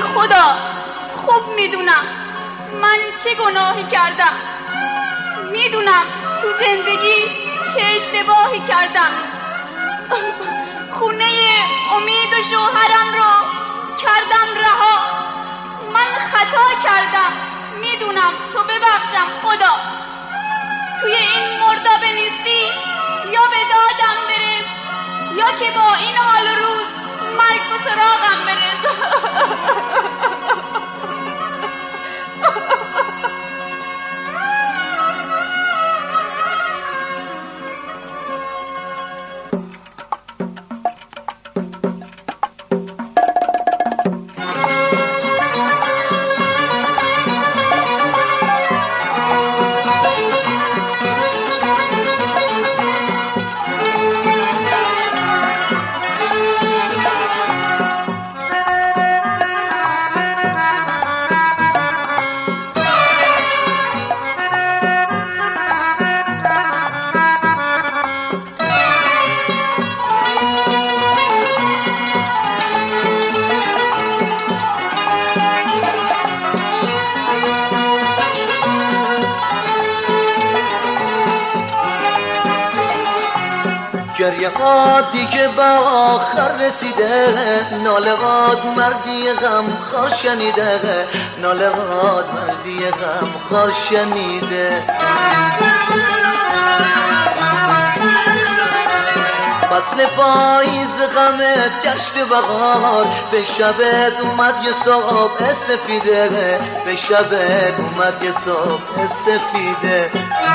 خدا خوب میدونم من چه گناهی کردم، میدونم تو زندگی چه اشتباهی کردم. خونه امید و شوهرم رو کردم رها. من خطا کردم، میدونم، تو ببخشم خدا. توی این مردابه نیستی، یا به دادم برس یا که با این حال روز مرگ به سراغم برس. گریه‌هات دیگه به آخر رسیده، ناله‌هات مردی غمخوار شنیده، ناله‌هات مردی غمخوار شنیده. فصل پاییز غمت گشت بهار، به شبت اومد یه صبح سفیده، به شبت اومد یه صبح سفیده.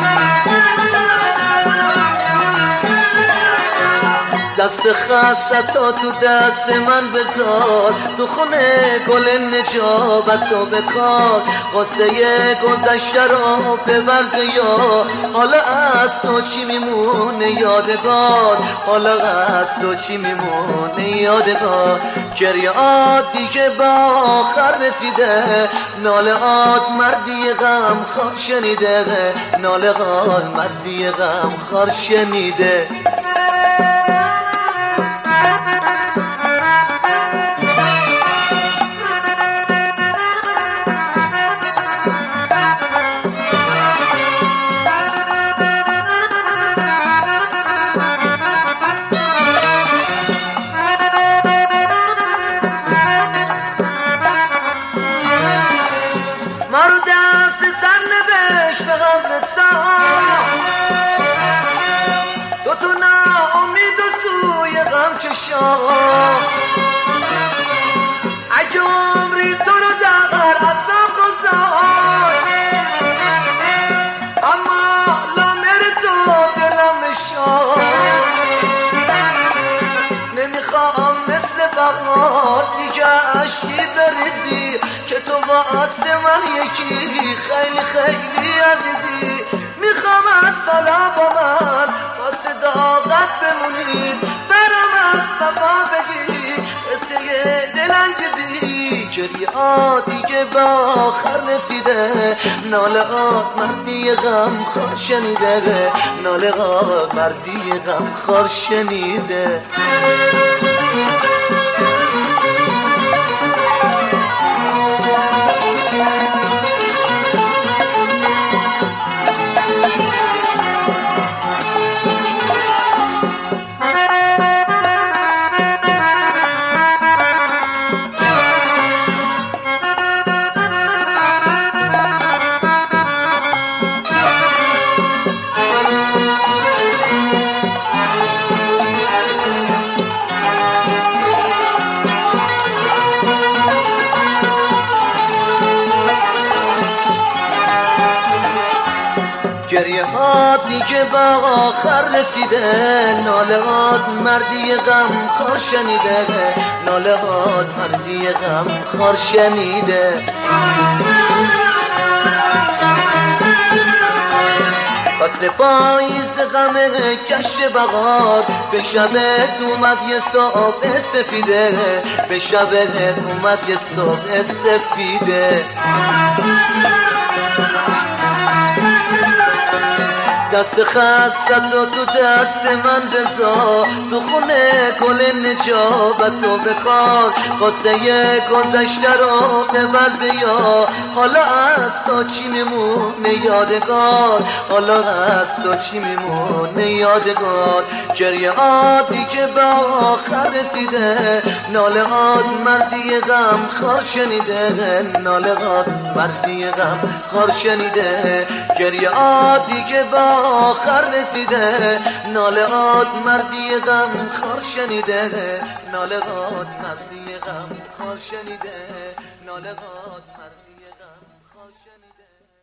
دست خستتا تو دست من بذار، تو خونه گل نجابتو بکار، قصه گذشته رو ببرز یا حالا از تو چی میمونه یادگار، حالا از تو چی میمونه یادگار. گریه‌هات دیگه به آخر رسیده، ناله‌هات مردی غمخوار شنیده، ناله‌هات مردی غمخوار شنیده. مرو دست سر نوشت به قبرستان، تو تو ناامید و سوی غم چشان، اگه عمری تو رو در عذاب گذاشت، اما لامر تو دلم نشان. نمیخوام مثل بغار دیگه عشقی بریزی، که تو واسه من یکی خیلی خیلی عزیزی. میخوام از سالا با من واسه داغت بمونی، برام از بابا بگی قصه دلانگیزی. گریه‌هات دیگه به آخر رسیده، ناله‌هات مردی غمخوار شنیده، ناله‌هات مردی غمخوار شنیده. گریه‌هات دیگه به آخر رسیده، ناله‌هات مردی غمخوار شنیده، ناله‌هات مردی غمخوار شنیده. فصل پاییز غمه گشت بهار، به شبت اومد یه صبح سفیده، به شبت اومد یه صبح سفیده. دست خستتو تو دست من بذار، تو خونه گل نجابتو بکار، قصه گذشته رو ببرزه یا حالا از تو چی میمونه یادگار، حالا از تو چی میمونه یادگار. گریه عادی که به آخر رسیده، ناله هات مردی غم خار شنیده، ناله هات مردی غم خار شنیده. گریه عادی که به آخر رسیده، ناله هات مردی غم خار شنیده، ناله هات مردی غم خار شنیده، ناله هات مردی غم خار شنیده.